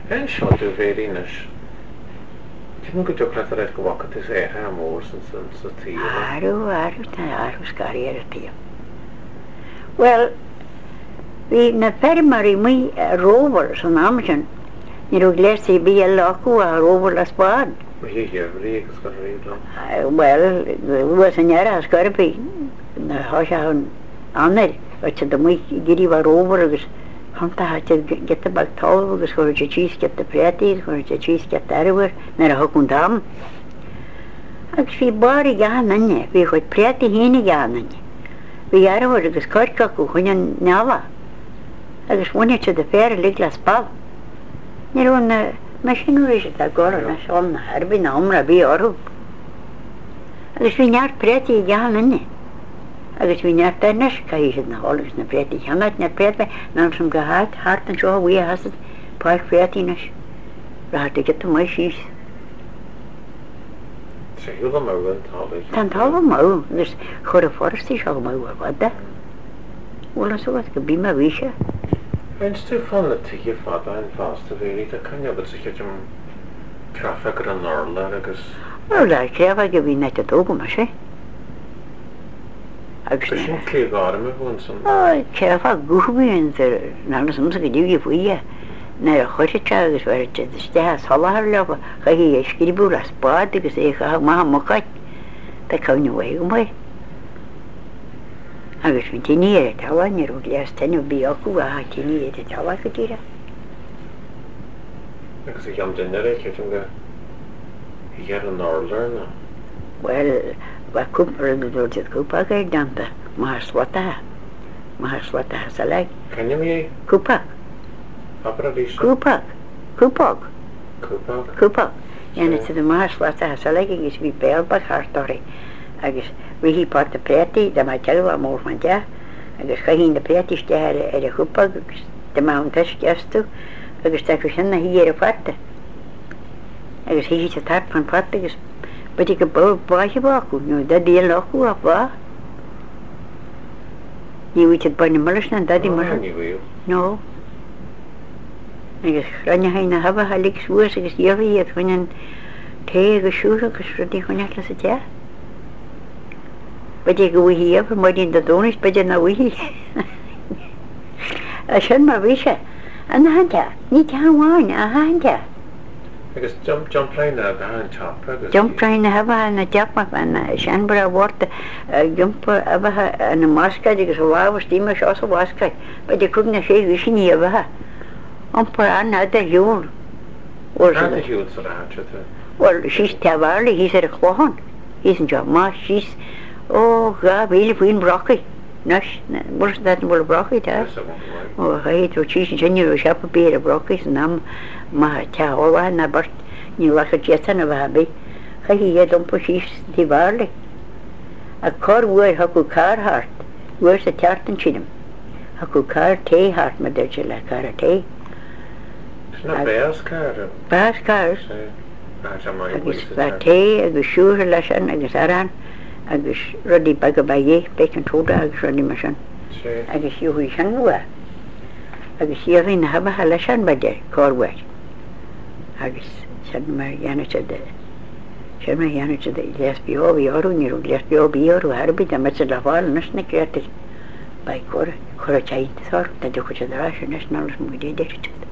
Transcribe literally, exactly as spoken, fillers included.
En seo tú bhéirínas. Tin go deoch le go bhacha is é ha mór san sa tí. Aru, aru, ta aru scaríar a tí. Well, hí na fermarí mí róver san amsin, ní rúg léirsaí bí a lacu a róver le spád. Hí heabhrí agus go réadlam. Well, was an era a scarpi, na hoisa an anel, which the mí giri var róver agus hanta hat get the bag tall agus chuir te cheese get the pretty, chuir te cheese get everywhere, na a hokun dam. Agus hí bari gan nanne, hí chuid pretty hína gan nanne. Hí arhar agus corcacu chuin nava. Agus wunne te de fer lig las pal. Ní rún me sin úr a gora na seán na harbi na omra bí orú. Agus hí neart pretty gan nanne. Agus hí neart tennis caíisiad na hólas na pretty. Hangat na pretty ná sem go hát hart an seo hí hasad páir pretty nas. Ráhat a get mai sís. Sé hiúla má an tála. Tan tála má, agus chur a forstí seo má a vada. Wala so go bí ma víse. En tú fan le tuige fada an fásta bhéirí a caineabad sa cheitim traffic ar an orla agus. Well, le crefa go bhí net a tóga ma sé. Agus Tá sin clé gáda me bhún san. Oh, crefa guhbíon ná samsa go dúgi fuige. Na a chuirte agus ver te ste salahar le chaí é skribú a spád agus é cha má mocaid tá caine bhé go mai. Agus fin tíní é táha ní rú leas tenne bí acu a tíní é táha go tíra. Agus i am duine é cheitim go hiar an orla na. Well, ba cúpar go dúirte cúpa go danta má slata má slata sa le. Caine mé Cúpa. Abradíse? Cúpa. Cúpag. Cúpag? Cúpag. Ianna te de má slata sa le agus bhí béalba chartóirí. Agus bhí hí páta préti de má teagh a mór man de agus chaín de prétiste ar a cúpag agus de má an teis geastú agus te go sinna hí ar a fata. Agus hí te tart fan fata agus budi go báise bácu, nó da díal lochu a bá. Ní bhí te barna maras na dadí mar. Ní bhíú. No. Agus ranne hain na haba halig suas agus diofi iad chuinan té agus siúra agus rudí chuine le sa te. Budi go bhí efer mar dín da dónis budi na bhí. A sin mar bhíse. An hanta, ní te háin a hanta. Agus jump jump lein a bhean top agus. Jump train na haba na teapma na sean bara bhórta jump a bheithe na máscaid agus a bháhas tíma seo sa bháscaid. Budi cúg na sé bhísin í a bheithe. Ampar an a hiúl. An a hiúl sa ráte. Well, she's tevarli, he's at a clohan. He's in job ma, she's oh god, really fine broccoli. Nash, what's that well broccoli ta? Oh, hey, to cheese and genuine shop a beer of broccoli and am ma ta ola na bart ni la jetsan of habi. Hey, you don't push she's tevarli. A car word haku car heart. Where's the tartan chinum? Haku car tea heart, my dear la car tea. Na bears car. Bears cars. Agus bheit té agus siúr leis an agus aran agus rudí bag a baigé becin tóda agus rudí mar sin. Agus siúí sin nua. Agus siúí na habathe leis an baidir cóhhaid. Agus sin mar dhéanate de sin mar dhéanate de lesbío bhí orú ní rú lesbío bí orú harbí a mit le bháil nas na créatir ba chur chur a teid thart na du chu rá sin nas ná mu dé déirt.